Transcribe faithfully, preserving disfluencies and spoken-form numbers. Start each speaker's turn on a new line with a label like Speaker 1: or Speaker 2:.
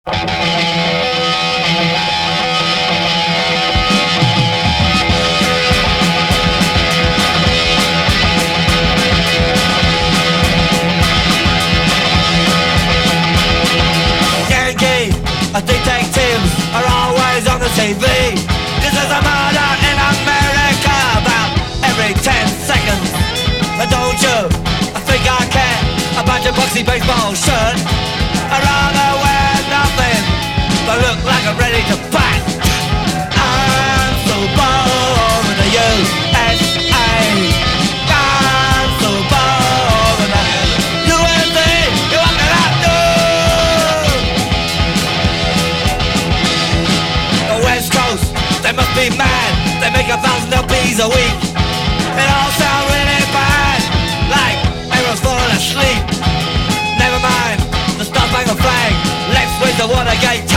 Speaker 1: Yankee detectives are always on the T V. This is a murder in America about every ten seconds. And don't you think I care about your boxy baseball shirt? I'd rather wear nothing but look like I'm ready to bat. I'm so bored of U S A. I'm so bored of U S A. You want me to do? The West Coast, they must be mad. They make a thousand L Ps a week. It all sounds really bad, like everyone's falling asleep. Never mind the Star Spangled Flag. Let's win the Watergate.